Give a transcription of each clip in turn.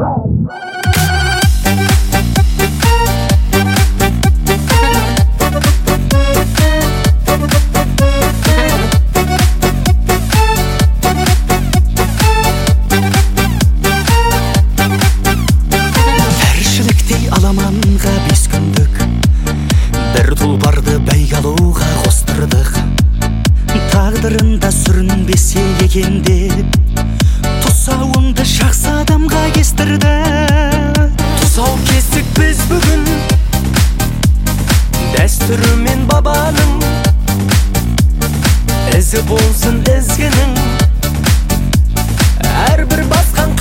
Аламанға 5 күндік бір тұлпарды бәйге алуға қостырдық. Тағдырында сүрінбесе екен деп тұсауымды жақсы адамға кестірді. Тұсау кестік біз бүгін дәстүрі мен бабаның, ізі болсын ізгінің әрбір басқан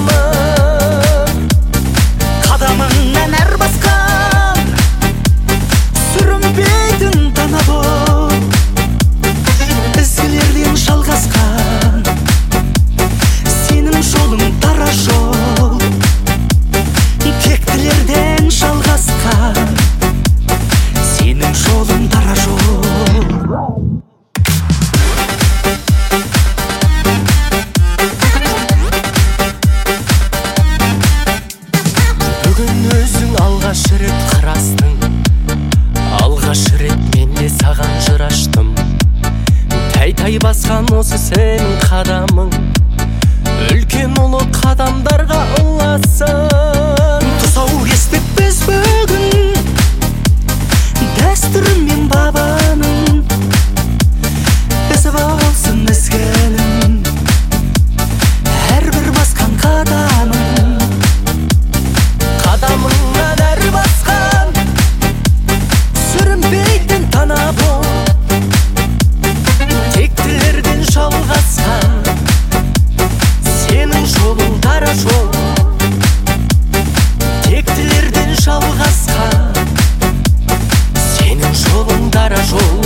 қадамыңнан әр басқан сүрінбейтін дана боп ізгілерден жалғасқан сенің жолың дара жол, тектілерден жалғасқан сенің жолың дара жол. Бүгін өзің алғаш рет қарастың, алғаш рет мен де саған жыр аштым. Тай-тай басқан осы сенің қадамың, үлкен ұлы қадамдарға ұласын. Тұсау кестік біз бүгін дәстүрі мен бабаның, ізі болсын ізгінің әрбір басқан қадамыңнан әр басқан сүрінбейтін дана боп тектілерден жалғасқан сенің жолың дара жол, тектілерден жалғасқан сенің жолың дара жол.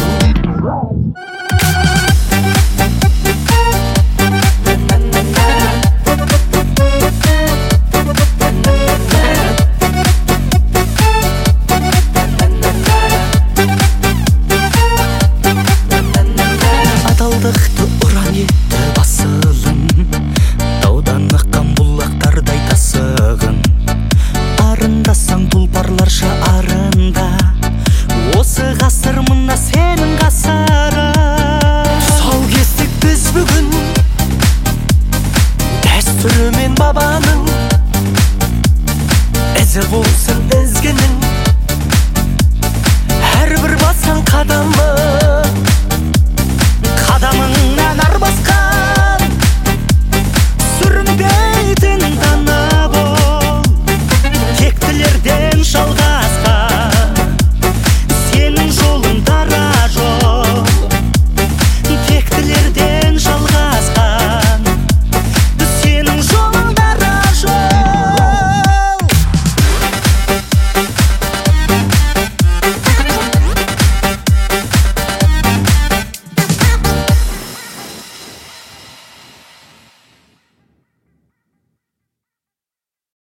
Адалдықты ұран етті басылым, таудан аққан бұлақтардай тасығын. Арындасаң тұлпарларша арында, осы ғасыр мына сенің ғасырың. Тұсау кестік біз бүгін дәстүрі мен бабаның, ізі болсын ізгінің әрбір басқан қадамы